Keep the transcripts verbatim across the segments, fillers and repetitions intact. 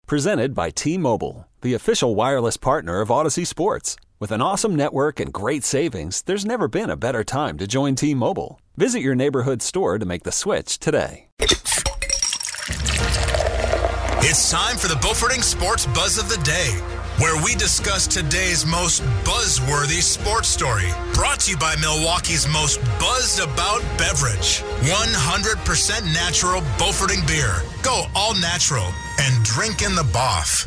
Presented by T-Mobile, the official wireless partner of Odyssey Sports. With an awesome network and great savings, there's never been a better time to join T-Mobile. Visit your neighborhood store to make the switch today. It's time for the Beauforting Sports Buzz of the Day, where we discuss today's most buzzworthy sports story. Brought to you by Milwaukee's most buzzed about beverage. one hundred percent natural Beauforting beer. Go all natural and drink in the Boff.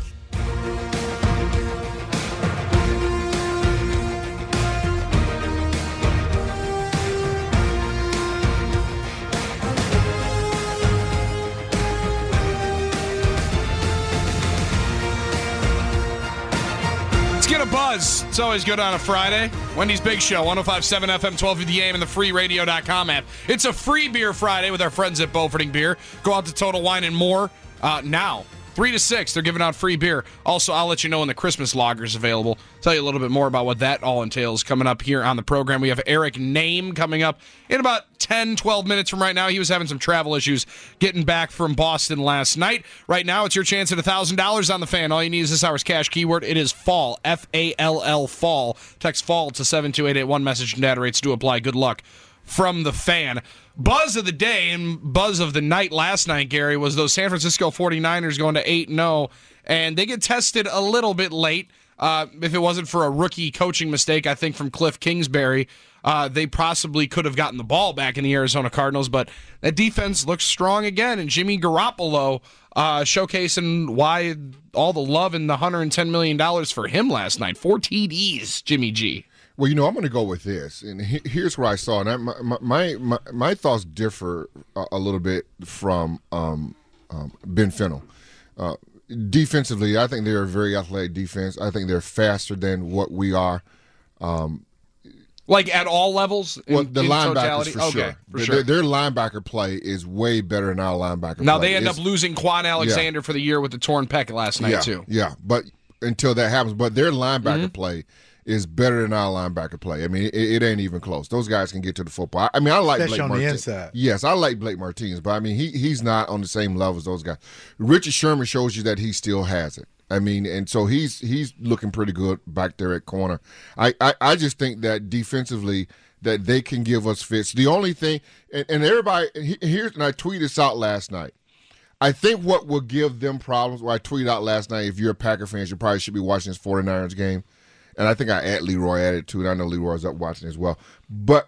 Get a buzz. It's always good on a Friday. Wendy's Big Show, one oh five point seven F M, twelve fifty A M, and the free radio dot com app. It's a free beer Friday with our friends at Beauforting Beer. Go out to Total Wine and More uh, now. three to six, they're giving out free beer. Also, I'll let you know when the Christmas lager is available. Tell you a little bit more about what that all entails coming up here on the program. We have Eric Name coming up in about ten, twelve minutes from right now. He was having some travel issues getting back from Boston last night. Right now, it's your chance at one thousand dollars on the Fan. All you need is this hour's cash keyword. It is fall, F A L L, fall. Text fall to seven two eight eight one. Message and data rates do apply. Good luck from the Fan. Buzz of the day and buzz of the night last night, Gary, was those San Francisco forty-niners going to eight and oh, and they get tested a little bit late. Uh, if it wasn't for a rookie coaching mistake, I think, from Cliff Kingsbury, uh, they possibly could have gotten the ball back in the Arizona Cardinals, but that defense looks strong again, and Jimmy Garoppolo uh, showcasing why all the love and the one hundred ten million dollars for him last night. Four T Ds, Jimmy G. Well, you know, I'm going to go with this, and he, here's what I saw. And I, my, my my my thoughts differ a, a little bit from um, um, Ben Fennell. Uh, defensively, I think they're a very athletic defense. I think they're faster than what we are. Um, like at all levels? In, well, the in linebackers totality? for okay, sure. For their, sure. Their linebacker play is way better than our linebacker now, play. they end it's, up losing Quan Alexander yeah. for the year with the torn pec last night, yeah, too. Yeah, but until that happens. But their linebacker Mm-hmm. play is better than our linebacker play. I mean, it, it ain't even close. Those guys can get to the football. I mean, I like Especially Blake on Martinez. the inside. Yes, I like Blake Martinez, but I mean, he he's not on the same level as those guys. Richard Sherman shows you that he still has it. I mean, and so he's he's looking pretty good back there at corner. I, I, I just think that defensively that they can give us fits. The only thing, and, and everybody, here's, and I tweeted this out last night. I think what will give them problems, what I tweeted out last night, if you're a Packer fan, you probably should be watching this forty-niners game. And I think I add Leroy at it too, and I know Leroy's up watching as well. But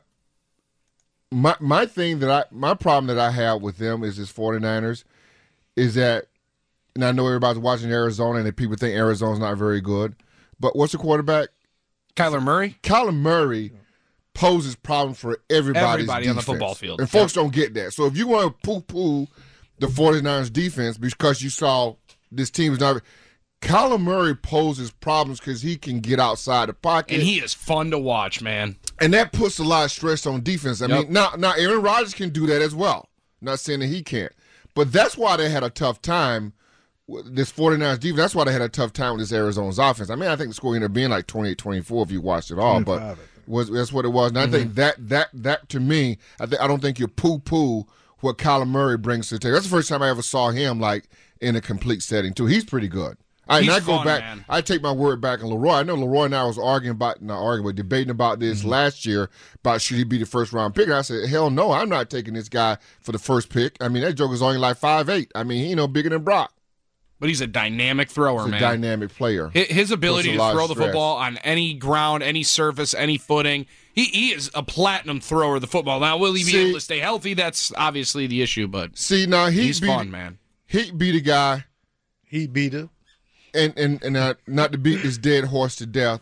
my my thing that I my problem that I have with them is this forty-niners is that, and I know everybody's watching Arizona and that people think Arizona's not very good. But what's the quarterback? Kyler Murray? Kyler Murray poses problems for everybody's Everybody on the defense. football field. And folks don't get that. So if you want to poo-poo the forty-niners defense because you saw this team is not – Kyler Murray poses problems because he can get outside the pocket. And he is fun to watch, man. And that puts a lot of stress on defense. I Yep. mean, now, now Aaron Rodgers can do that as well. I'm not saying that he can't. But that's why they had a tough time with this forty-niners defense. That's why they had a tough time with this Arizona's offense. I mean, I think the score ended up being like twenty-eight twenty-four if you watched it all. But was that's what it was. And mm-hmm. I think that, that, that to me, I, th- I don't think you poo-poo what Kyler Murray brings to the table. That's the first time I ever saw him like in a complete setting, too. He's pretty good. I, and I go fun, back. Man. I take my word back on Leroy. I know Leroy and I was arguing about, not arguing, but debating about this mm-hmm. last year about should he be the first round pick. And I said, hell no, I'm not taking this guy for the first pick. I mean, that joker's only like five eight. I mean, he ain't no bigger than Brock. But he's a dynamic thrower, he's a man. dynamic player. His, his ability to throw the stress. football on any ground, any surface, any footing. He he is a platinum thrower of the football. Now, will he be see, able to stay healthy? That's obviously the issue. But see, now he he's be, fun, man. He be the guy. He beat him. And and and uh, not to beat this dead horse to death.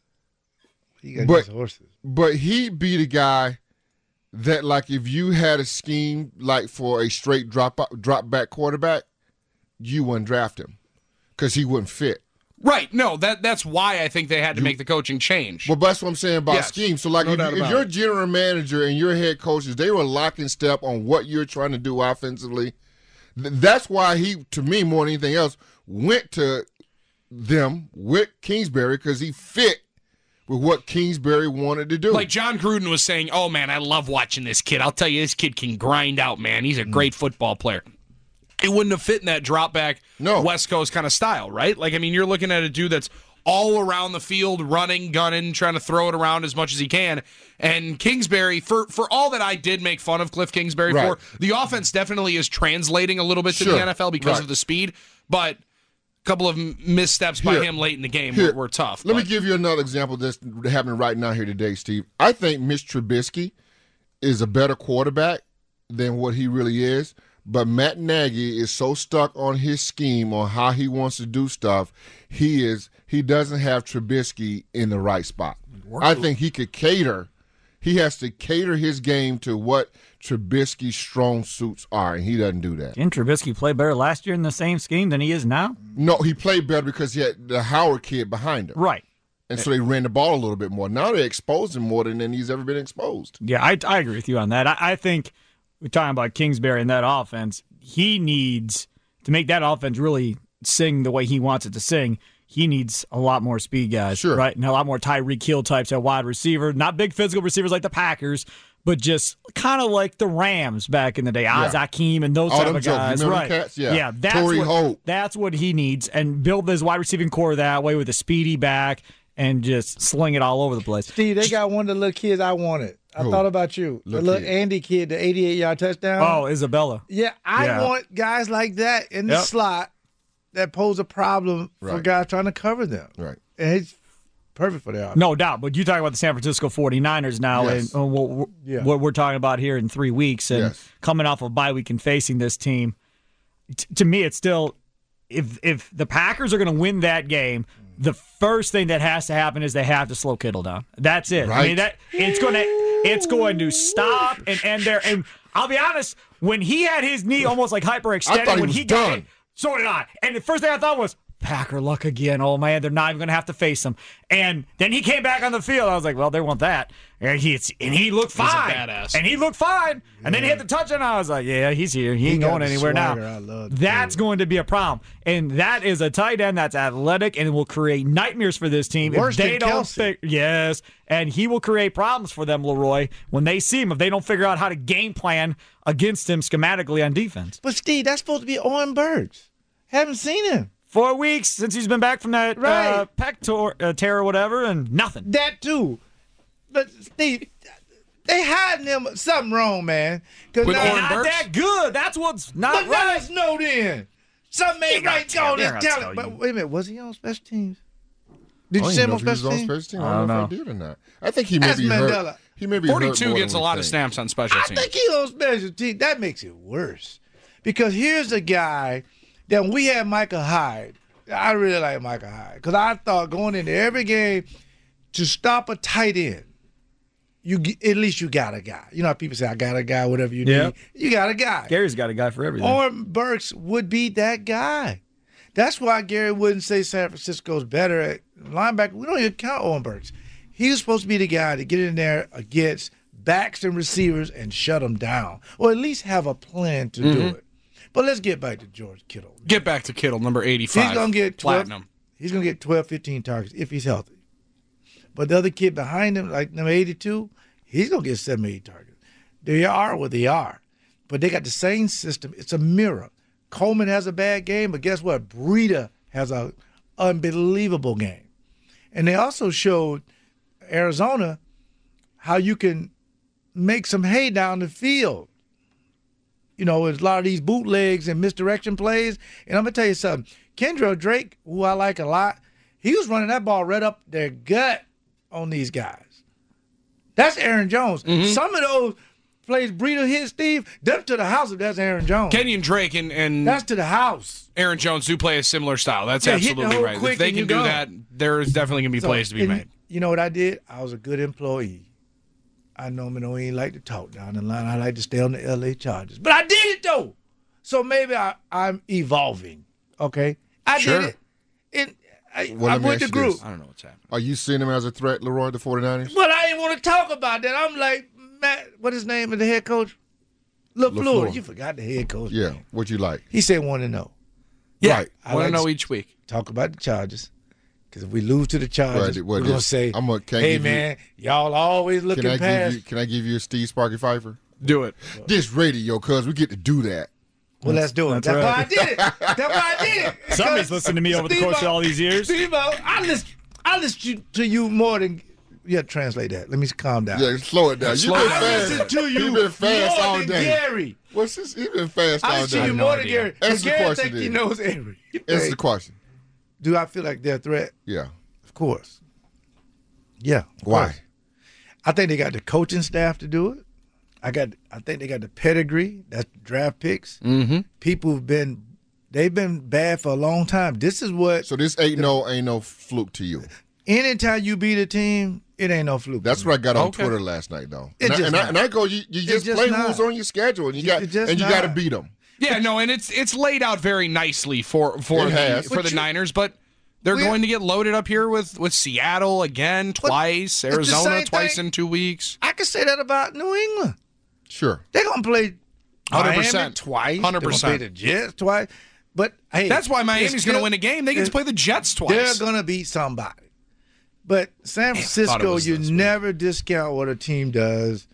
He got but, his horses. But he be the guy that, like, if you had a scheme like for a straight drop drop back quarterback, you wouldn't draft him because he wouldn't fit. Right. No, that that's why I think they had to you, make the coaching change. Well, that's what I'm saying about yes. scheme. So, like, no if, if your general manager and your head coaches, they were lock in step on what you're trying to do offensively, th- that's why he, to me, more than anything else, went to them with Kingsbury because he fit with what Kingsbury wanted to do. Like John Gruden was saying, oh, man, I love watching this kid. I'll tell you, this kid can grind out, man. He's a great mm. football player. it wouldn't have fit in that drop back No. West Coast kind of style, right? Like, I mean, you're looking at a dude that's all around the field, running, gunning, trying to throw it around as much as he can. And Kingsbury, for for all that I did make fun of Cliff Kingsbury Right. for, the offense definitely is translating a little bit to Sure. the N F L because Right. of the speed. But a couple of missteps by Here. him late in the game Here, were, were tough. Let but. me give you another example that's happening right now here today, Steve. I think Mitch Trubisky is a better quarterback than what he really is, but Matt Nagy is so stuck on his scheme on how he wants to do stuff. He is he doesn't have Trubisky in the right spot. I think he could cater. He has to cater his game to what Trubisky's strong suits are, and he doesn't do that. Didn't Trubisky play better last year in the same scheme than he is now? No, he played better because he had the Howard kid behind him. Right. And so they ran the ball a little bit more. Now they exposed him more than, than he's ever been exposed. Yeah, I, I agree with you on that. I, I think we're talking about Kingsbury and that offense. He needs to make that offense really sing the way he wants it to sing. He needs a lot more speed guys, Sure. right? And a lot more Tyreek Hill types at wide receiver. Not big physical receivers like the Packers, but just kind of like the Rams back in the day. Oz Hakeem and those All type them of jokes. guys. Remember Right. them cats? Yeah. yeah that's, Torrey what, Holt. that's what he needs. And build this wide receiving core that way with a speedy back and just sling it all over the place. Steve, they got one of the little kids I wanted. I Who? thought about you. Little the little kid. Andy kid, the eighty-eight yard touchdown. Oh, Isabella. Yeah, I Yeah. want guys like that in the Yep. slot that pose a problem for Right. guys trying to cover them. Right. And it's perfect for their offense. No doubt, but you talking about the San Francisco forty-niners now, Yes. and uh, what, Yeah. what we're talking about here in three weeks, and Yes. coming off of bye week and facing this team. T- to me, it's still if if the Packers are going to win that game, the first thing that has to happen is they have to slow Kittle down. That's it. I Right. mean that it's going to it's going to stop and end there. And I'll be honest, when he had his knee almost like hyperextended, I thought he when was he got done. it, so did I. And the first thing I thought was, Packer luck again. Oh, man, they're not even going to have to face him. And then he came back on the field. I was like, well, they want that. And he, and he looked He's a fine. badass. And he looked fine. And then he hit the touchdown. I was like, yeah, he's here. He, He ain't got going the anywhere swagger. now. I love the That's dude. going to be a problem. And that is a tight end that's athletic and will create nightmares for this team Worse if they than don't Kelsey. fig- Yes. And he will create problems for them, Leroy, when they see him, if they don't figure out how to game plan against him schematically on defense. But, Steve, that's supposed to be Owen Burks. Haven't seen him. Four weeks since he's been back from that uh, Right. pec tor- uh, tear or whatever, and nothing. That, too. But, Steve, they hiding him something wrong, man. Because With now, Owen Not Burks? that good. That's what's not but let right. us know then. Something ain't gonna right tell- on they're this gonna talent. tell you. But wait a minute, was he on special teams? Did I you don't see even him know on if he was special on teams? special teams. I I don't don't know if know. I did or not. I think he may That's be hurt. Mandela. He may be hurt forty-two more gets a than we lot of think. snaps on special I teams. think he's on special teams. That makes it worse. Because here's a guy that we had Micah Hyde. I really like Micah Hyde. Because I thought going into every game to stop a tight end, you g- at least you got a guy. You know how people say, I got a guy, whatever you Yeah. need. You got a guy. Gary's got a guy for everything. Owen Burks would be that guy. That's why Gary wouldn't say San Francisco's better at linebacker. We don't even count Owen Burks. He was supposed to be the guy to get in there against backs and receivers and shut them down, or at least have a plan to do it. But let's get back to George Kittle. Get back to Kittle, number eighty-five. He's gonna get twelve, platinum. He's gonna get twelve, fifteen targets if he's healthy. But the other kid behind him, like number eighty-two, he's gonna get seven, eight targets. They are what they are, but they got the same system. It's a mirror. Coleman has a bad game, but guess what? Breida has an unbelievable game, and they also showed Arizona how you can make some hay down the field. You know, there's a lot of these bootlegs and misdirection plays. And I'm going to tell you something. Kendra Drake, who I like a lot, he was running that ball right up their gut on these guys. That's Aaron Jones. Some of those plays Breida hit, Steve, them to the house if that's Aaron Jones. Kenyon Drake and, and That's to the house. Aaron Jones do play a similar style. That's Yeah, hit the absolutely hole right. quick If they and can you do go. that, there's definitely going to be So, plays to be and made. You know what I did? I was a good employee. I normally don't even like to talk down the line. I like to stay on the L A Chargers. But I did it, though. So maybe I, I'm evolving, okay? I Sure. did it. And I, Well, let I'm me with the ask you group. this. I don't know what's happening. Are you seeing him as a threat, Leroy, the 49ers? But I didn't want to talk about that. I'm like, Matt, what his name is the head coach? LaFleur. LaFleur. You forgot the head coach. Yeah. name. What you like? He said one to know. Yeah, Right. I want like to know to- each week. Talk about the Chargers. Because if we lose to the Chargers, Right, what we're going to is- say, I'm gonna- can I hey, give you- man, y'all always looking Can I past. give you? Can I give you a Steve Sparky Pfeiffer? Do it. This radio, cuz we get to do that. Well, let's do it. That's That's, right. why I did it. That's why I did it. Somebody's listened to me over the course of all these years. Steve-O, I listen, I listen to you more than. Yeah, translate that. Let me calm down. Yeah, slow it down. You've Slow been it down. I fast. listen to you You've been fast more all than day. Gary. What's this? You've been fast I all listen to day. you no more than idea. Gary. Answer But the Gary question, think he then. knows every. Answer the question. Do I feel like they're a threat? Yeah. Of course. Yeah. Of Why? course. I think they got the coaching staff to do it. I got. I think they got the pedigree. That's draft picks. Mm-hmm. People have been. They've been bad for a long time. This is what. So this ain't no ain't no fluke to you. Anytime you beat a team, it ain't no fluke. That's what I got on Okay. Twitter last night, though. It's And, I, just and, I, not. and I go, you, you just, just play not. who's on your schedule, and you got It's just and you got to not. beat them. Yeah, no, and it's it's laid out very nicely for for It the, has. for But the you- Niners, but they're We- going to get loaded up here with, with Seattle again twice, it's the Arizona same twice thing. in two weeks. I can say that about New England. Sure. They're gonna play one hundred Miami percent. twice. one hundred percent. They're gonna play the Jets twice. But hey, That's why Miami's it's going to still- win a game. They get to it's- play the Jets twice. They're gonna beat somebody. But San thought it Francisco, was you this week. never discount what a team does.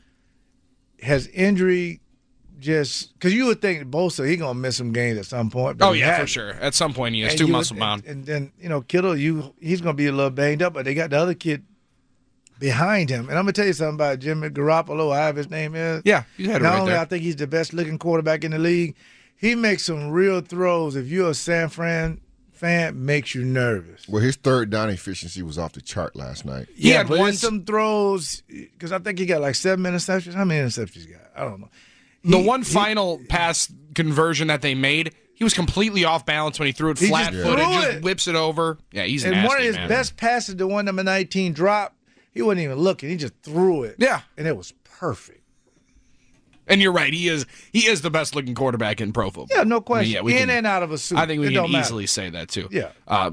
Has injury just because you would think Bosa he gonna miss some games at some point. but Oh he yeah, for hasn't. sure. At some point, he is And too you would- muscle bound. And, and then you know Kittle, you he's gonna be a little banged up, but they got the other kid behind him. And I'm gonna tell you something about Jimmy Garoppolo. However his name is. Yeah, you had it Not right only there. I think he's the best looking quarterback in the league, he makes some real throws. If you're a San Fran fan, makes you nervous. Well, his third down efficiency was off the chart last night. He yeah, had but one- there's some throws because I think he got like seven interceptions. How many interceptions he got? I don't know. The He- one he- final pass conversion that they made, he was completely off balance when he threw it He flat just footed, threw just it. whips it over. Yeah, he's and nasty, one of his man. best passes, the one number nineteen dropped, he wasn't even looking. He just threw it. Yeah. and it was perfect. And you're right, he is he is the best looking quarterback in pro football. Yeah, no I mean, question. yeah, we in can- and out of a suit. I think we It can don't matter. easily say that too. Yeah. Uh,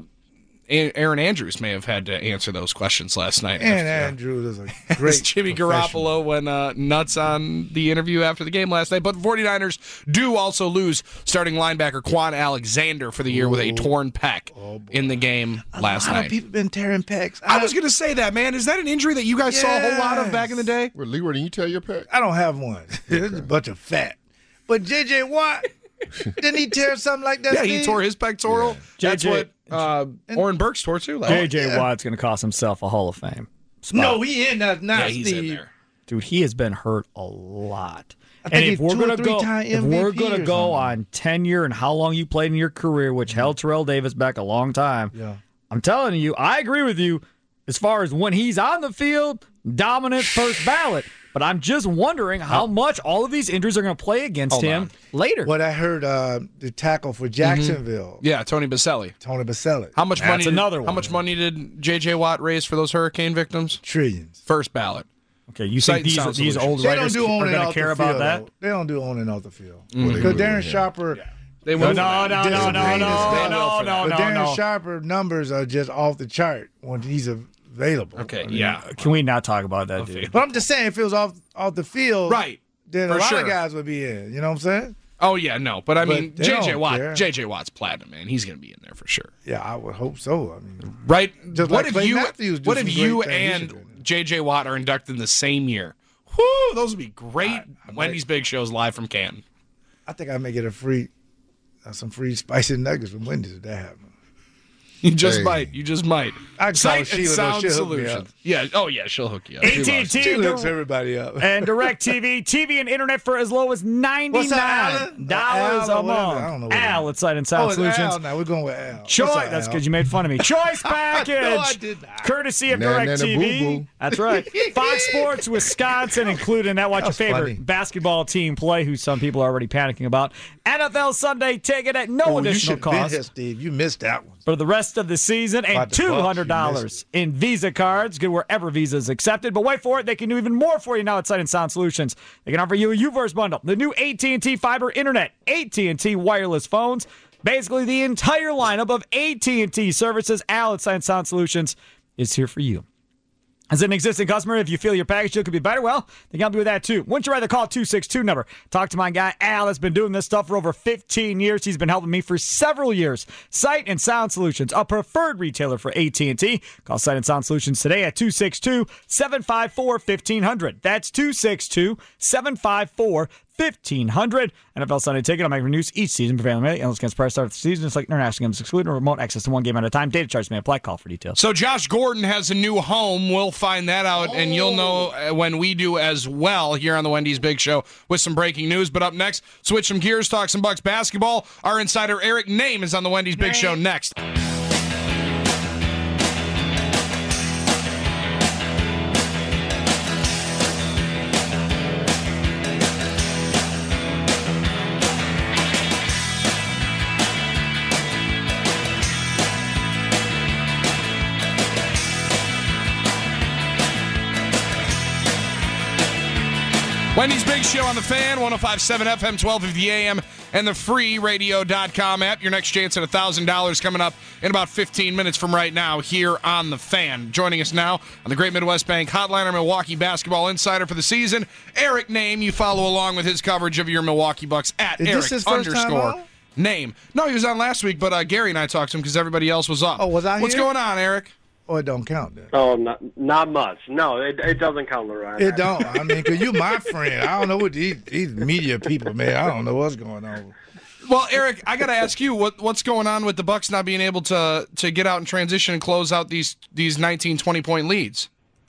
A- Aaron Andrews may have had to answer those questions last night. And after, uh, Andrews is a great Jimmy professional. Garoppolo went uh, nuts on the interview after the game last night. But the 49ers do also lose starting linebacker Quan Alexander for the year with a torn pec in the game last A lot of night. people been tearing pecs. I was going to say that, man. Is that an injury that you guys saw a whole lot of back in the day? Well, Leroy, didn't you tell your pet? I don't have one. It's a bunch of fat. But J J Watt, didn't he tear something like that? Yeah, he Steve? tore his pectoral. That's J J what uh, Oren Burks tore too. J J yeah. Watt's going to cost himself a Hall of Fame spot. No, he in that now, Yeah, he's Steve. in there. Dude, he has been hurt a lot. I And think if he's we're two or gonna go, three-time if we're M V P gonna or go something. on tenure and how long you played in your career, which held Terrell Davis back a long time, Yeah. I'm telling you, I agree with you as far as when he's on the field, dominant first ballot. But I'm just wondering how much all of these injuries are going to play against Hold him on. later. What I heard, uh, the tackle for Jacksonville, Yeah, Tony Baselli. Tony Baselli, How much That's money? Did, another How one. much money did J J Watt raise for those hurricane victims? trillions. First ballot. Okay, you Sight think and these sound these old solutions. They don't writers do are on and going to off care the about field. that? though. They don't do on and off the field. Well, they Because will, Darren yeah. Sharper, They No, will. no, no, no, no, no, Disappointed no, stuff. no, no, but no, Darren no. Sharper numbers are just off the chart when he's available. Okay, I mean, yeah. Can we not talk about that, dude? But I'm just saying, if it was off off the field, Right. then For a lot sure. of guys would be in. You know what I'm saying? Oh yeah, no, but I But mean, they J J don't Watt, care. J J Watt's platinum, man. He's going to be in there for sure. Yeah, I would hope so. I mean, Right? Just what like if Clay you? Matthews do What some if great you things. He should and be in there. J J Watt are inducted in the same year? Whoo, those would be great. Wendy's Big Shows live from Canton. I think I may get a free, uh, some free spicy nuggets from Wendy's if that happens. You just Hey. might. You just might. I can call Sight and Sheila, though. sound She'll hook me up. solutions. Yeah. Oh yeah, she'll hook you up. She A T and loves T it. She hooks everybody up. and DirecTV, T V and internet for as low as What's that, ninety-nine Alan? dollars Al a or whatever? month. I don't know what Al it at Sight and Sound Oh, it's Solutions. Al now. We're going with Al. Choice. What's up, That's Al? because you made fun of me. Choice package. No, I did not. Courtesy of Na- na- na- DirecTV. boo-boo. That's right. Fox Sports Wisconsin, including that. Watch your That's favorite funny. basketball team play, who some people are already panicking about. N F L Sunday ticket at no Oh, you additional should have been cost here, Steve. You missed that one. for the rest of the season, and About the two Bucks, hundred you dollars missed in Visa cards. Good wherever Visa is accepted. But wait for it. They can do even more for you now at Sight and Sound Solutions. They can offer you a U-verse bundle, the new A T and T fiber internet, A T and T wireless phones, basically the entire lineup of A T and T services. Al at Sight and Sound Solutions is here for you. As an existing customer, if you feel your package deal could be better, well, they can help you with that too. Wouldn't you rather call two six two number? Talk to my guy Al that's been doing this stuff for over fifteen years. He's been helping me for several years. Sight and Sound Solutions, a preferred retailer for A T and T. Call Sight and Sound Solutions today at two six two, seven five four, one five zero zero. That's two six two, seven five four, one five zero zero. fifteen hundred. N F L Sunday Ticket. I'm making news each season for family. Analysts against price start of the season. It's like international games excluded. Remote access to one game at a time. Data charges may apply. Call for details. So Josh Gordon has a new home. We'll find that out, oh. and you'll know when we do as well here on the Wendy's Big Show with some breaking news. But up next, switch some gears, talk some Bucks basketball. Our insider Eric Name is on the Wendy's Big Show next. Wendy's Big Show on the Fan, one oh five point seven F M, twelve fifty A M, and the free radio dot com app. Your next chance at one thousand dollars coming up in about fifteen minutes from right now here on the Fan. Joining us now on the Great Midwest Bank Hotline, our Milwaukee basketball insider for the season, Eric Name. You follow along with his coverage of your Milwaukee Bucks at Is Eric this his first underscore time on? Name. No, he was on last week, but uh, Gary and I talked to him because everybody else was up. Oh, was I What's here? going on, Eric? Oh, it don't count then. Oh, not not much. No, it it doesn't count, Leroy. It don't. I mean, because you my friend. I don't know what these, these media people, man. I don't know what's going on. Well, Eric, I got to ask you, what what's going on with the Bucks not being able to to get out and transition and close out these these nineteen, twenty-point leads?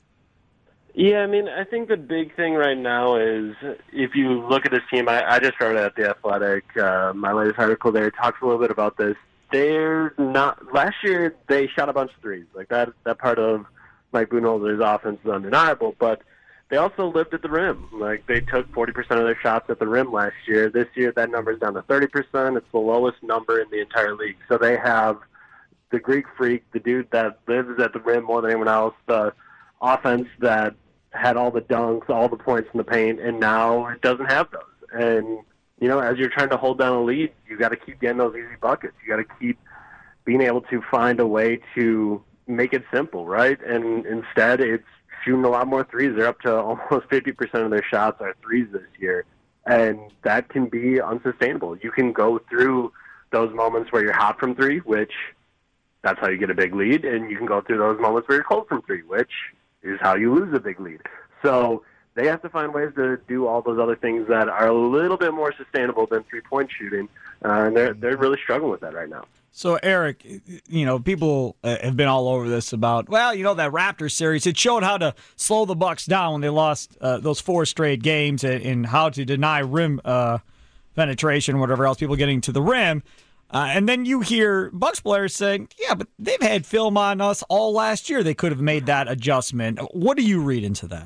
Yeah, I mean, I think the big thing right now is if you look at this team, I, I just wrote it at The Athletic. Uh, my latest article there talks a little bit about this. They're not. Last year, they shot a bunch of threes. Like that, that part of Mike Budenholzer's offense is undeniable. But they also lived at the rim. Like they took forty percent of their shots at the rim last year. This year, that number is down to thirty percent. It's the lowest number in the entire league. So they have the Greek freak, the dude that lives at the rim more than anyone else, the offense that had all the dunks, all the points in the paint, and now it doesn't have those. And you know, as you're trying to hold down a lead, you got to keep getting those easy buckets. You got to keep being able to find a way to make it simple, right? And instead, it's shooting a lot more threes. They're up to almost fifty percent of their shots are threes this year, and that can be unsustainable. You can go through those moments where you're hot from three, which that's how you get a big lead, and you can go through those moments where you're cold from three, which is how you lose a big lead. So they have to find ways to do all those other things that are a little bit more sustainable than three-point shooting, uh, and they're they're really struggling with that right now. So, Eric, you know, people uh, have been all over this about, well, you know, that Raptors series, it showed how to slow the Bucks down when they lost uh, those four straight games and, and how to deny rim uh, penetration, whatever else, people getting to the rim. Uh, and then you hear Bucks players saying, yeah, but they've had film on us all last year. They could have made that adjustment. What do you read into that?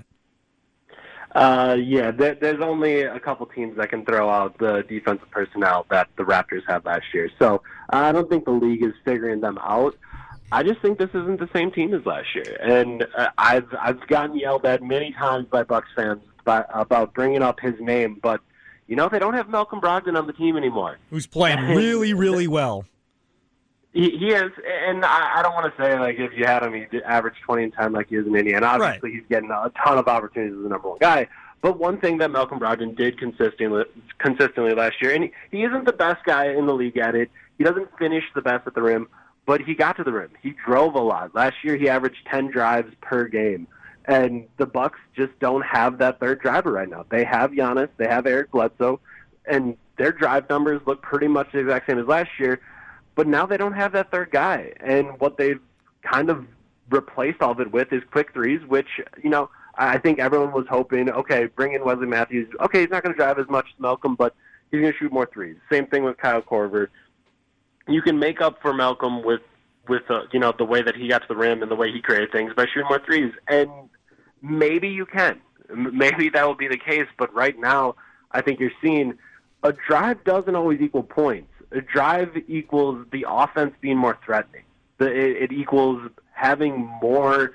Uh, yeah, there, there's only a couple teams that can throw out the defensive personnel that the Raptors had last year. So uh, I don't think the league is figuring them out. I just think this isn't the same team as last year. And uh, I've I've gotten yelled at many times by Bucks fans by, about bringing up his name, but you know they don't have Malcolm Brogdon on the team anymore. Who's playing really, really well. He, he is, and I, I don't want to say, like, if you had him, he'd average twenty and ten like he is in Indiana. Obviously, right. He's getting a ton of opportunities as the number one guy. But one thing that Malcolm Brogdon did consistently, consistently last year, and he, he isn't the best guy in the league at it. He doesn't finish the best at the rim, but he got to the rim. He drove a lot. Last year, he averaged ten drives per game. And the Bucks just don't have that third driver right now. They have Giannis. They have Eric Bledsoe. And their drive numbers look pretty much the exact same as last year. But now they don't have that third guy. And what they've kind of replaced all of it with is quick threes, which, you know, I think everyone was hoping, okay, bring in Wesley Matthews. Okay, he's not going to drive as much as Malcolm, but he's going to shoot more threes. Same thing with Kyle Korver. You can make up for Malcolm with, with uh, you know, the way that he got to the rim and the way he created things by shooting more threes. And maybe you can. Maybe that will be the case, but right now I think you're seeing a drive doesn't always equal points. A drive equals the offense being more threatening. The, it, it equals having more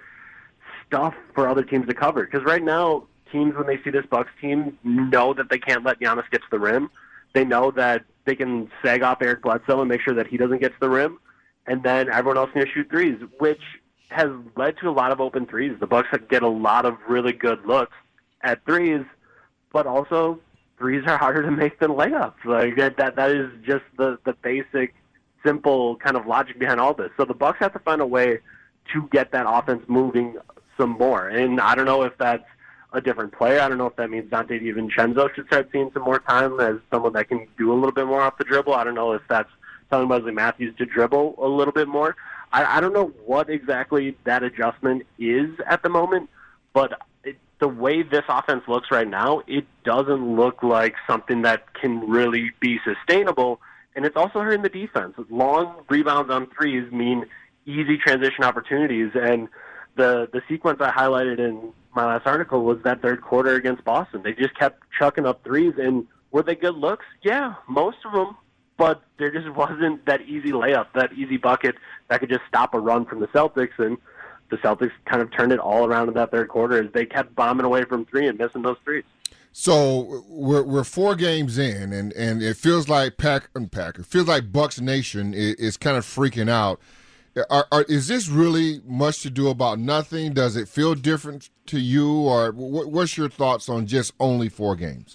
stuff for other teams to cover. Because right now, teams, when they see this Bucks team, know that they can't let Giannis get to the rim. They know that they can sag off Eric Bledsoe and make sure that he doesn't get to the rim. And then everyone else can shoot threes, which has led to a lot of open threes. The Bucks get a lot of really good looks at threes, but also threes are harder to make than layups. Like that, that, that is just the, the basic, simple kind of logic behind all this. So the Bucks have to find a way to get that offense moving some more. And I don't know if that's a different player. I don't know if that means Dante DiVincenzo should start seeing some more time as someone that can do a little bit more off the dribble. I don't know if that's telling Wesley Matthews to dribble a little bit more. I, I don't know what exactly that adjustment is at the moment, but it, the way this offense looks right now, it doesn't look like something that can really be sustainable, and it's also hurting the defense. Long rebounds on threes mean easy transition opportunities, and the, the sequence I highlighted in my last article was that third quarter against Boston. They just kept chucking up threes, and were they good looks? Yeah, most of them. But there just wasn't that easy layup, that easy bucket that could just stop a run from the Celtics, and the Celtics kind of turned it all around in that third quarter as they kept bombing away from three and missing those threes. So we're we're four games in, and, and it feels like Pack and Pack. It feels like Bucks Nation is, is kind of freaking out. Are, are, is this really much to do about nothing? Does it feel different to you, or what, what's your thoughts on just only four games?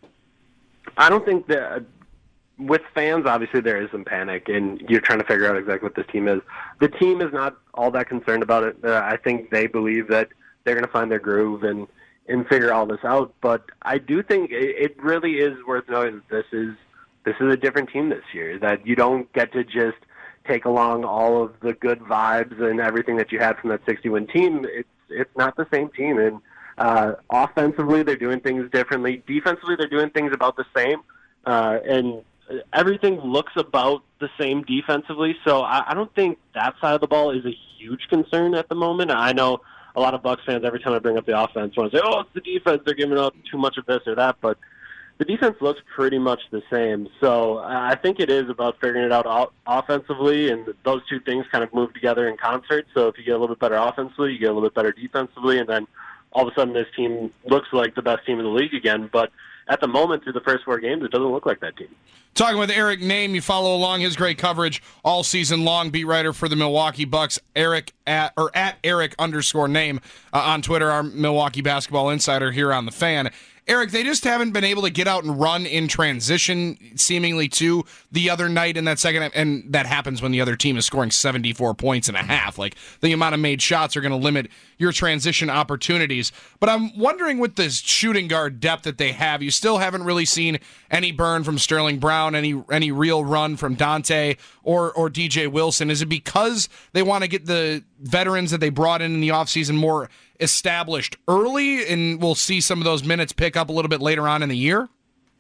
I don't think that. With fans, obviously there is some panic, and you're trying to figure out exactly what this team is. The team is not all that concerned about it. Uh, I think they believe that they're going to find their groove and, and figure all this out. But I do think it, it really is worth noting that this is this is a different team this year. That you don't get to just take along all of the good vibes and everything that you had from that sixty-win team. It's it's not the same team, and uh, offensively they're doing things differently. Defensively they're doing things about the same, uh, and everything looks about the same defensively, so I, I don't think that side of the ball is a huge concern at the moment. I know a lot of Bucks fans, every time I bring up the offense, want to say, oh, it's the defense, they're giving up too much of this or that, but the defense looks pretty much the same. So I think it is about figuring it out offensively, and those two things kind of move together in concert. So if you get a little bit better offensively, you get a little bit better defensively, and then all of a sudden this team looks like the best team in the league again. But at the moment, through the first four games, it doesn't look like that team. Talking with Eric Name, you follow along his great coverage all season long. Beat writer for the Milwaukee Bucks, Eric at or at Eric underscore Name uh, on Twitter. Our Milwaukee basketball insider here on the Fan. Eric, they just haven't been able to get out and run in transition, seemingly, to the other night in that second, and that happens when the other team is scoring seventy-four points and a half. Like, the amount of made shots are going to limit your transition opportunities. But I'm wondering, with this shooting guard depth that they have, you still haven't really seen any burn from Sterling Brown, any any real run from Dante or or D J Wilson. Is it because they want to get the veterans that they brought in in the offseason more established early, and we'll see some of those minutes pick up a little bit later on in the year?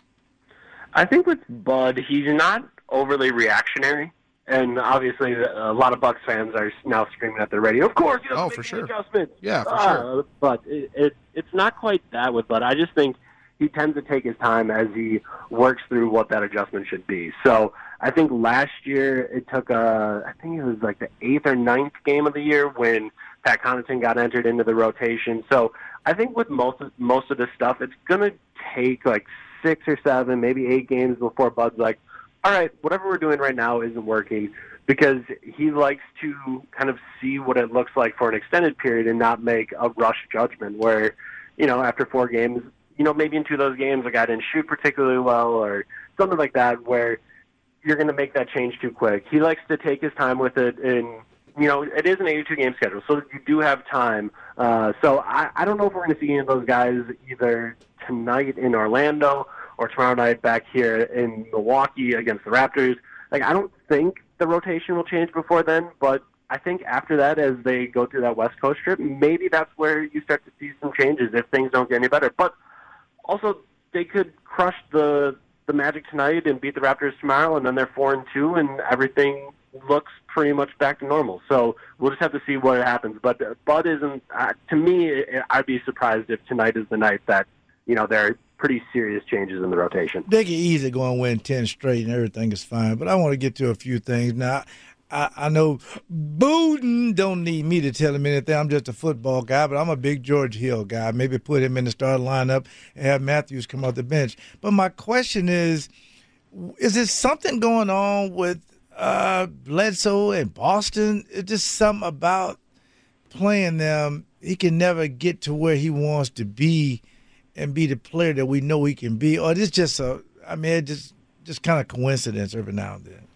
I think with Bud, he's not overly reactionary, and obviously a lot of Bucks fans are now screaming at the radio, of course, you know, oh, for sure. adjustments. Yeah, for uh, sure. But it, it, it's not quite that with Bud. I just think he tends to take his time as he works through what that adjustment should be. So I think last year it took a, I think it was like the eighth or ninth game of the year when Pat Connaughton got entered into the rotation. So I think with most of, most of this stuff, it's going to take like six or seven, maybe eight games before Bud's like, all right, whatever we're doing right now isn't working, because he likes to kind of see what it looks like for an extended period and not make a rush judgment where, you know, after four games, you know, maybe in two of those games a guy didn't shoot particularly well or something like that where you're going to make that change too quick. He likes to take his time with it, and, you know, it is an eighty-two game schedule, so you do have time. Uh, so I, I don't know if we're going to see any of those guys either tonight in Orlando or tomorrow night back here in Milwaukee against the Raptors. Like, I don't think the rotation will change before then, but I think after that, as they go through that West Coast trip, maybe that's where you start to see some changes if things don't get any better. But also, they could crush the the Magic tonight and beat the Raptors tomorrow, and then they're four and two, and everything looks pretty much back to normal. So we'll just have to see what happens. But Bud isn't. Uh, to me, I'd be surprised if tonight is the night that, you know, there are pretty serious changes in the rotation. They get easy going to win ten straight and everything is fine. But I want to get to a few things now. I, I know Booden don't need me to tell him anything. I'm just a football guy, but I'm a big George Hill guy. Maybe put him in the starting lineup and have Matthews come off the bench. But my question is, is there something going on with uh, Bledsoe and Boston? It's just something about playing them. He can never get to where he wants to be and be the player that we know he can be. Or it's just a, I mean, it just, just kind of coincidence every now and then.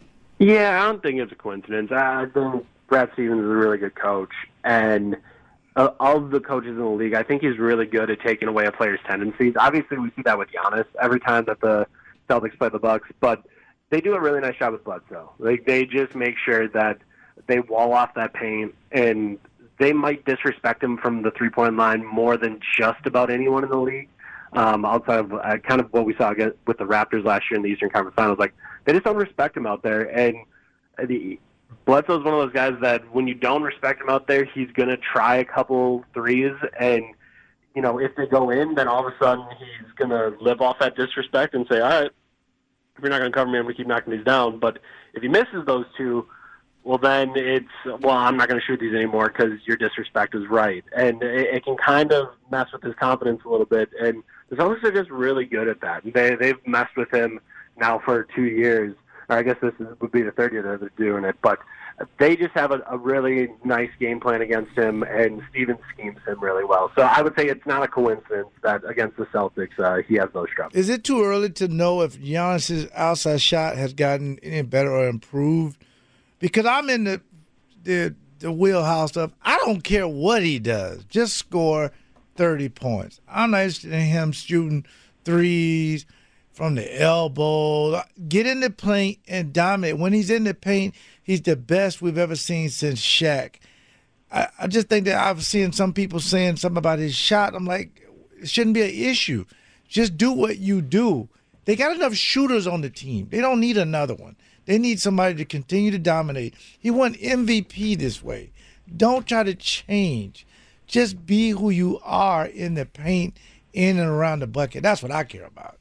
Yeah, I don't think it's a coincidence. I think Brad Stevens is a really good coach, and uh, of the coaches in the league, I think he's really good at taking away a player's tendencies. Obviously, we see that with Giannis every time that the Celtics play the Bucks, but they do a really nice job with Bledsoe. Like, they just make sure that they wall off that paint, and they might disrespect him from the three-point line more than just about anyone in the league. Um, outside of uh, kind of what we saw against, with the Raptors last year in the Eastern Conference Finals, like they just don't respect him out there. And the Bledsoe's one of those guys that when you don't respect him out there, he's going to try a couple threes, and you know if they go in, then all of a sudden he's going to live off that disrespect and say, "All right, if you're not going to cover me, I'm going to keep knocking these down." But if he misses those two, well, then it's, well, I'm not going to shoot these anymore because your disrespect is right. And it, it can kind of mess with his confidence a little bit. And the Celtics are just really good at that. They, they've messed with him now for two years. Or I guess this is, would be the third year that they're doing it. But they just have a, a really nice game plan against him, and Stevens schemes him really well. So I would say it's not a coincidence that against the Celtics uh, he has those troubles. Is it too early to know if Giannis's outside shot has gotten any better or improved? Because I'm in the, the the wheelhouse of I don't care what he does, just score thirty points. I'm not interested in him shooting threes from the elbow. Get in the paint and dominate. When he's in the paint, he's the best we've ever seen since Shaq. I, I just think that I've seen some people saying something about his shot. I'm like, it shouldn't be an issue. Just do what you do. They got enough shooters on the team. They don't need another one. They need somebody to continue to dominate. He won M V P this way. Don't try to change. Just be who you are in the paint, in and around the bucket. That's what I care about.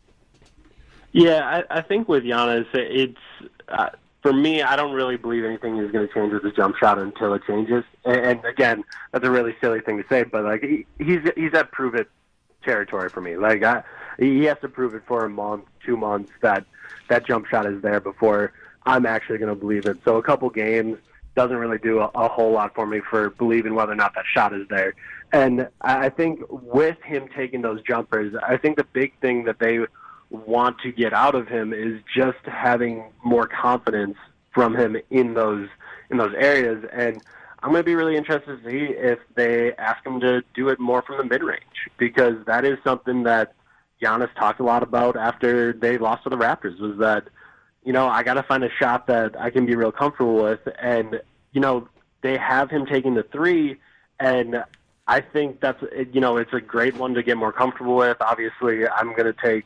Yeah, I, I think with Giannis, it's uh, for me, I don't really believe anything is going to change with his jump shot until it changes. And, and again, that's a really silly thing to say, but like he, he's he's at prove it territory for me. Like I, he has to prove it for a month, two months that that jump shot is there before I'm actually going to believe it. So a couple games doesn't really do a, a whole lot for me for believing whether or not that shot is there. And I think with him taking those jumpers, I think the big thing that they want to get out of him is just having more confidence from him in those in those areas. And I'm going to be really interested to see if they ask him to do it more from the mid-range, because that is something that Giannis talked a lot about after they lost to the Raptors, was that, you know, I got to find a shot that I can be real comfortable with. And, you know, they have him taking the three, and I think that's, you know, it's a great one to get more comfortable with. Obviously, I'm going to take,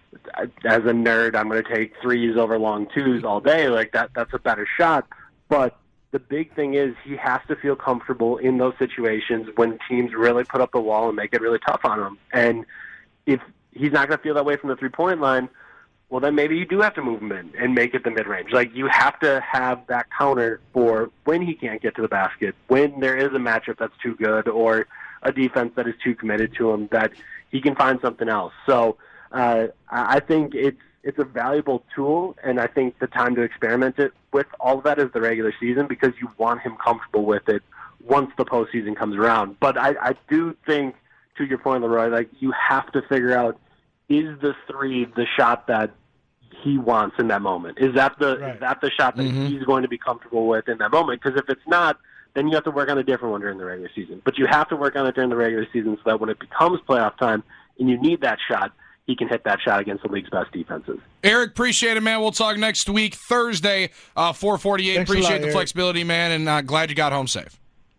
as a nerd, I'm going to take threes over long twos all day. Like, that, that's a better shot. But the big thing is he has to feel comfortable in those situations when teams really put up the wall and make it really tough on him. And if he's not going to feel that way from the three-point line, well, then maybe you do have to move him in and make it the mid-range. Like, you have to have that counter for when he can't get to the basket, when there is a matchup that's too good or a defense that is too committed to him, that he can find something else. So uh, I think it's it's a valuable tool, and I think the time to experiment it with all of that is the regular season, because you want him comfortable with it once the postseason comes around. But I, I do think, to your point, Leroy, like, you have to figure out, is the three the shot that he wants in that moment? Is that the right. is that the shot that mm-hmm. he's going to be comfortable with in that moment? Because if it's not, then you have to work on a different one during the regular season. But you have to work on it during the regular season so that when it becomes playoff time and you need that shot, he can hit that shot against the league's best defenses. Eric, appreciate it, man. We'll talk next week, Thursday, uh, four forty-eight. Thanks appreciate lot, the Eric. Flexibility, man, and uh, glad you got home safe.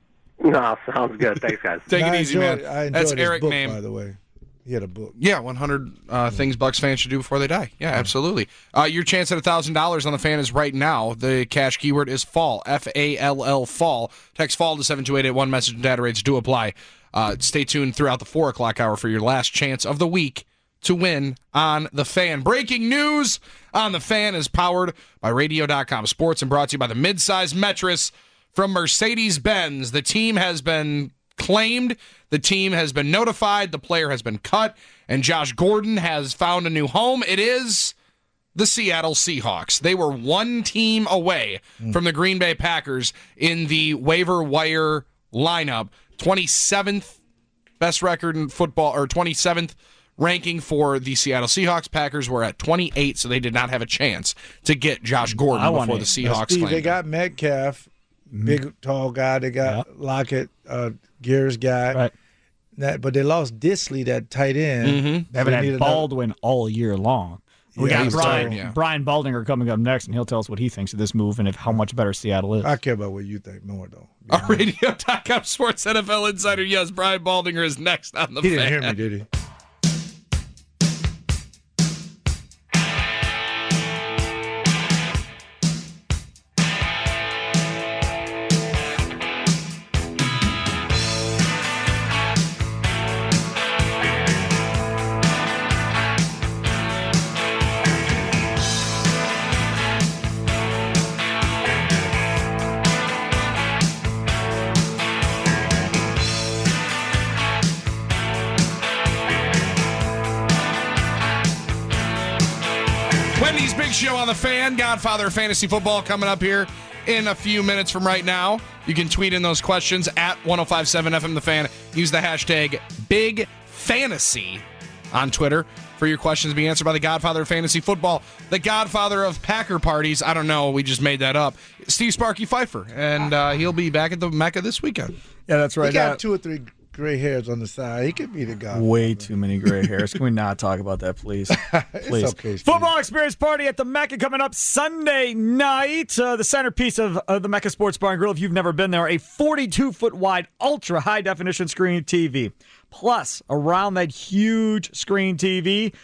No, sounds good. Thanks, guys. Take no, it easy, enjoyed, man. That's Eric book, Name. By the way. He had a book. Yeah, one hundred uh, things Bucks fans should do before they die. Yeah, absolutely. Uh, your chance at one thousand dollars on the Fan is right now. The cash keyword is fall, F A L L, fall. Text fall to seven two eight eight one. Message and data rates do apply. Uh, stay tuned throughout the four o'clock hour for your last chance of the week to win on the Fan. Breaking news on the Fan is powered by radio dot com Sports and brought to you by the midsize Metris from Mercedes-Benz. The team has been claimed, the team has been notified, the player has been cut, and Josh Gordon has found a new home. It is the Seattle Seahawks. They were one team away mm. from the Green Bay Packers in the waiver wire lineup. twenty-seventh best record in football, or twenty-seventh ranking for the Seattle Seahawks. Packers were at twenty-eight, so they did not have a chance to get Josh Gordon before the Seahawks Steve, claimed they got Metcalf. big, tall guy. They got yeah. Lockett, uh, Gear's guy. Right. That, but they lost Disley, that tight end. Mm-hmm. They haven't had Baldwin another... all year long. We yeah, got Brian, tired, yeah. Brian Baldinger coming up next, and he'll tell us what he thinks of this move and if how much better Seattle is. I care about what you think more, though. Our radio dot com Sports N F L Insider, yes, Brian Baldinger is next on the He fan. didn't hear me, did he? Wendy's Big Show on the Fan. Godfather of Fantasy Football coming up here in a few minutes from right now. You can tweet in those questions at ten fifty-seven F M The Fan. Use the hashtag Big Fantasy on Twitter for your questions to be answered by the Godfather of Fantasy Football, the Godfather of Packer parties. I don't know. We just made that up. Steve Sparky Pfeiffer, and uh, he'll be back at the Mecca this weekend. Yeah, that's right. He got two or three gray hairs on the side. He could be the guy. Way too many gray hairs. Can we not talk about that, please? Please. It's okay, Steve. Football Experience Party at the Mecca coming up Sunday night. Uh, the centerpiece of uh, the Mecca Sports Bar and Grill, if you've never been there, a forty-two foot wide, ultra high definition screen T V. Plus, around that huge screen T V,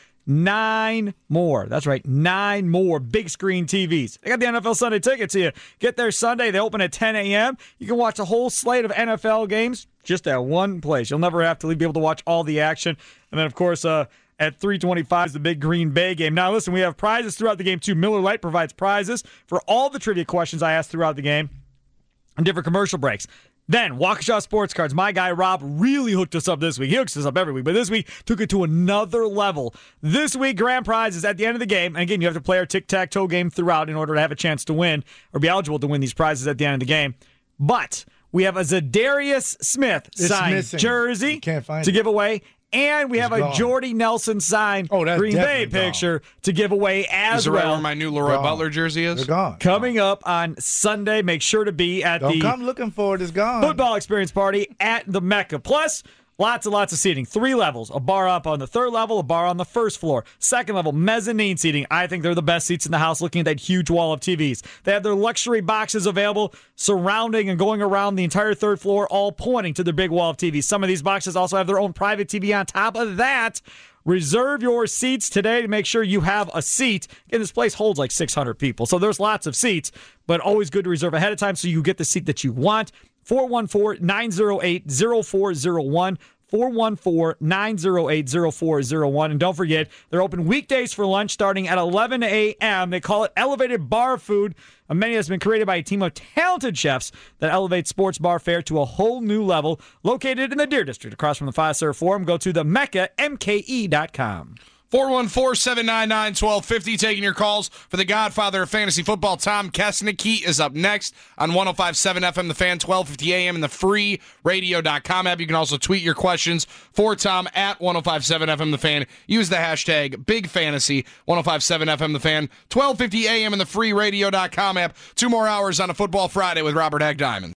nine more. That's right, nine more big screen T Vs. They got the N F L Sunday tickets here. Get there Sunday. They open at ten a.m. You can watch a whole slate of N F L games just at one place. You'll never have to be able to watch all the action. And then, of course, uh, at three twenty-five is the big Green Bay game. Now, listen, we have prizes throughout the game, too. Miller Lite provides prizes for all the trivia questions I asked throughout the game and different commercial breaks. Then, Waukesha Sports Cards. My guy, Rob, really hooked us up this week. He hooks us up every week, but this week took it to another level. This week, grand prize is at the end of the game. And again, you have to play our tic-tac-toe game throughout in order to have a chance to win or be eligible to win these prizes at the end of the game. But we have a Zadarius Smith It's signed missing. jersey You can't find to it. give away. And we It's have a gone. Jordy Nelson signed Oh, that's Green Bay definitely gone. picture to give away as Is it right well. where my new Leroy Gone. Butler jersey is? They're gone. Coming up on Sunday, make sure to be at Don't the come looking for it. It's gone. Football Experience Party at the Mecca. Plus, lots and lots of seating. Three levels. A bar up on the third level, a bar on the first floor. Second level, mezzanine seating. I think they're the best seats in the house, looking at that huge wall of T Vs. They have their luxury boxes available, surrounding and going around the entire third floor, all pointing to their big wall of T Vs. Some of these boxes also have their own private T V on top of that. Reserve your seats today to make sure you have a seat. Again, this place holds like six hundred people, so there's lots of seats, but always good to reserve ahead of time so you get the seat that you want. four one four, nine zero eight, zero four zero one. four one four, nine zero eight, zero four zero one. And don't forget, they're open weekdays for lunch starting at eleven a.m. They call it Elevated Bar Food, a menu that's been created by a team of talented chefs that elevates sports bar fare to a whole new level. Located in the Deer District across from the Fiserv Forum. Go to the Mecca M K E dot com. four one four, seven nine nine, one two five zero. Taking your calls for the Godfather of Fantasy Football. Tom Kesnicki is up next on ten fifty-seven F M The Fan, twelve fifty a.m. in the free radio dot com app. You can also tweet your questions for Tom at ten fifty-seven F M The Fan. Use the hashtag Big Fantasy, ten fifty-seven F M The Fan, twelve fifty a.m. in the free radio dot com app. Two more hours on a Football Friday with Robert Hag Diamond.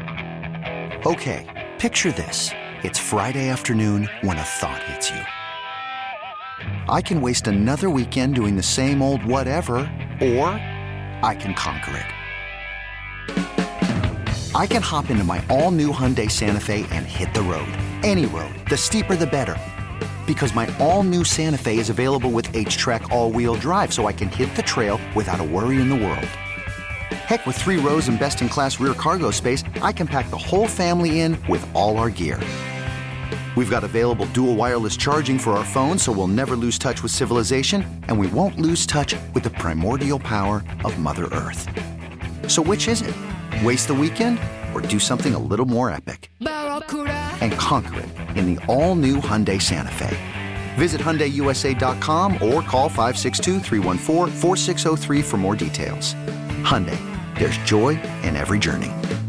Okay, picture this. It's Friday afternoon when a thought hits you. I can waste another weekend doing the same old whatever, or I can conquer it. I can hop into my all-new Hyundai Santa Fe and hit the road. Any road. The steeper, the better. Because my all-new Santa Fe is available with H-Track all-wheel drive, so I can hit the trail without a worry in the world. Heck, with three rows and best-in-class rear cargo space, I can pack the whole family in with all our gear. We've got available dual wireless charging for our phones, so we'll never lose touch with civilization, and we won't lose touch with the primordial power of Mother Earth. So which is it? Waste the weekend or do something a little more epic? And conquer it in the all-new Hyundai Santa Fe. Visit Hyundai U S A dot com or call five six two, three one four, four six zero three for more details. Hyundai, there's joy in every journey.